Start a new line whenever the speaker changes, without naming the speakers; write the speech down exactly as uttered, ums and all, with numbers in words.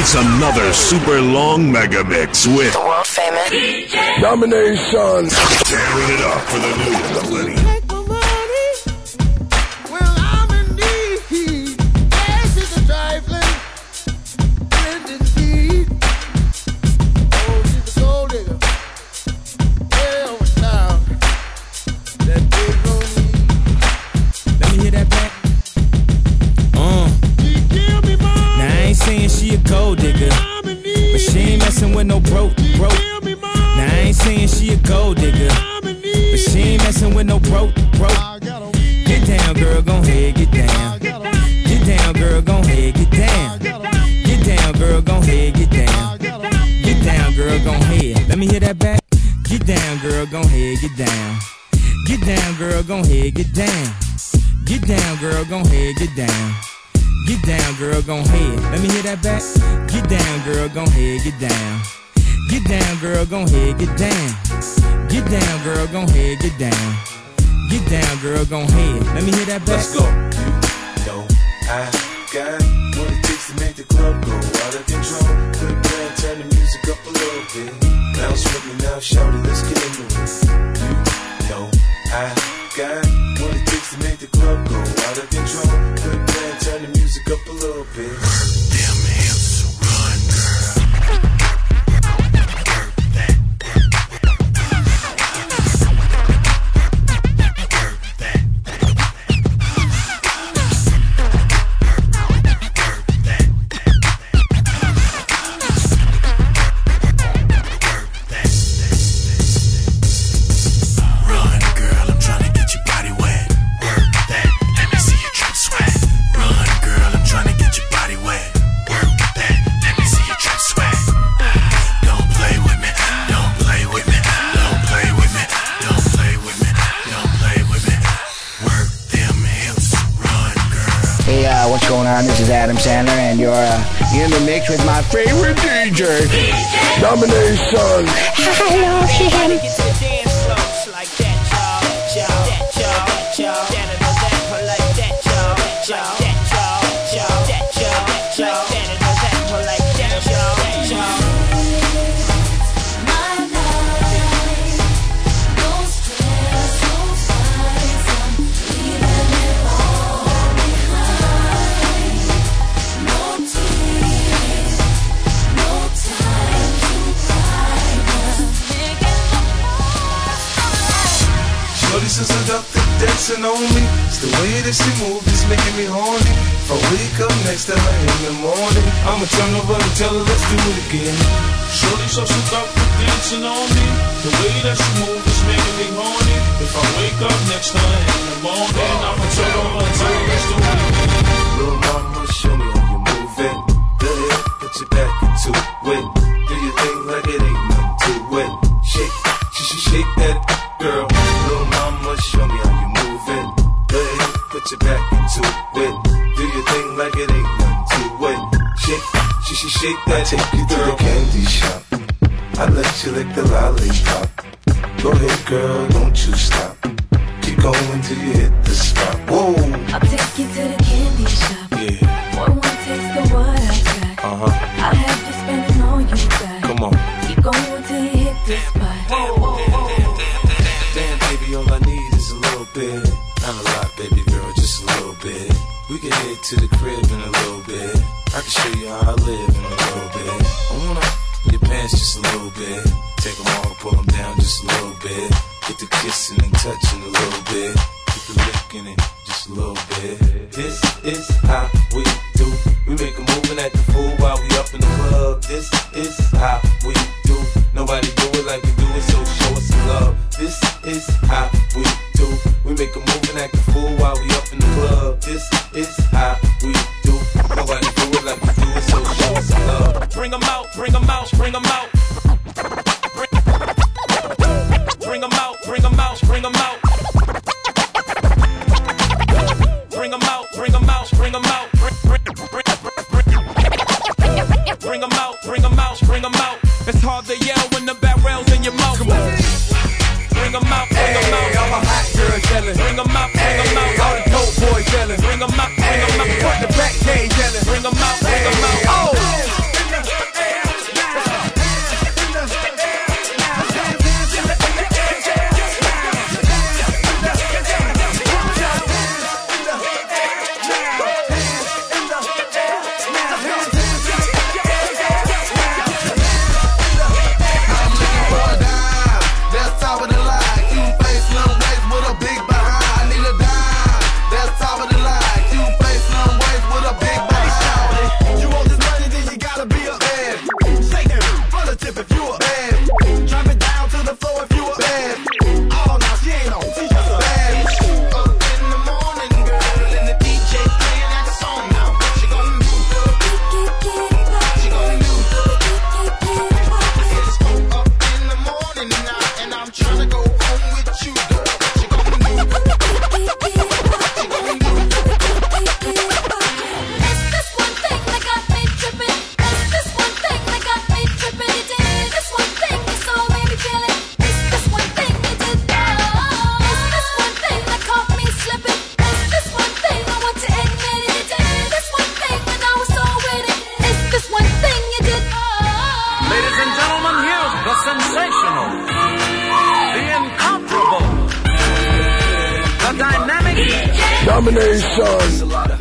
It's another super long mega mix with
the world famous D J
Domination. Tearing it up for the new Melody.
With no broke, broke. Now I ain't saying she a gold digger, but she ain't messing with no broke, broke. Get down, girl, gon' head, get down. Get down, girl, gon' head, get down. Get down, girl, gon' head, get down. Get down, girl, gon' head. Let me hear that back. Get down, girl, gon' head, get down. Get down, girl, gon' head, get down. Get down, girl, gon' head, get down. Get down, girl, gon' head. Let me hear that back. Get down, girl, gon' head, get down. Get down, girl, gon' head, get down. Get down, girl, gon' head, get down. Get down, girl, gon' head. Let me hear that back.
Let's go. You know I got what it takes to make the club go out of control. Quick plan, turn the music up a little bit. Bounce with me now, shout it, let's get into it. You know I got what it takes to make the club go out of control. Quick plan, turn the music up a little bit.
Damn hips run, girl.
This is Adam Sandler, and you're uh, in the mix with my favorite D J, Domination.
I love him.
Dancing on me, it's the way that she moves, it's making me horny. If I wake up next to her in the morning, I'ma turn over and tell her let's do it again.
Shorty so she got the dancing on me, the way that she moves is making me horny. If I wake up next to her in the morning, I'ma turn over and tell her let's do it again.
Little mama, show me how you move it. Go ahead, put your back into it. Do your thing like it ain't nothing to it. Shake, she should shake that girl. Little mama, show me how you move it. Go ahead, put your back into it. Do your thing like it ain't nothing to it. Shake, she should shake that. I take you to the candy shop. I let you lick the lollipop. Go ahead, girl, don't you stop. Keep going till you hit the spot. Whoa.
I'll take you to the candy shop.
Yeah.
Boy, one taste of what I got.
Uh huh.
I'll have you spending all you got.
Come on.
Keep going till you hit the spot.
Whoa, whoa, whoa. Damn, baby, all I need is a little bit. Not a lot, baby girl, just a little bit. We can head to the crib in a little bit. I can show you how I live in a little bit. I wanna your pants just a little bit. Take them off, pull them down just a little bit. Get the kissing and touching a little bit. Get the licking it just a little bit. This is how we do. We make a move and act the fool while we up in the club. This is how we do. Nobody do it like we do it, so show us some love. This is how we do. We make a move and act the fool while we up in the club. This is how we do. Nobody do it like we do it, so show us some love.
Bring 'em out, bring 'em out, bring 'em out. Bring 'em out, bring 'em out, bring 'em out. Bring 'em out, bring 'em out, bring 'em out. Bring 'em out, bring 'em out, bring 'em out. It's hard to yell when the barrel's in your mouth. Bring 'em out, bring 'em out.
All my hot girls yelling.
Bring 'em out, bring 'em out.
All the dope boys yelling.
Bring 'em out, bring 'em out.
Front the back, they yelling.
Bring 'em out, bring 'em out.
Oh!
Domination.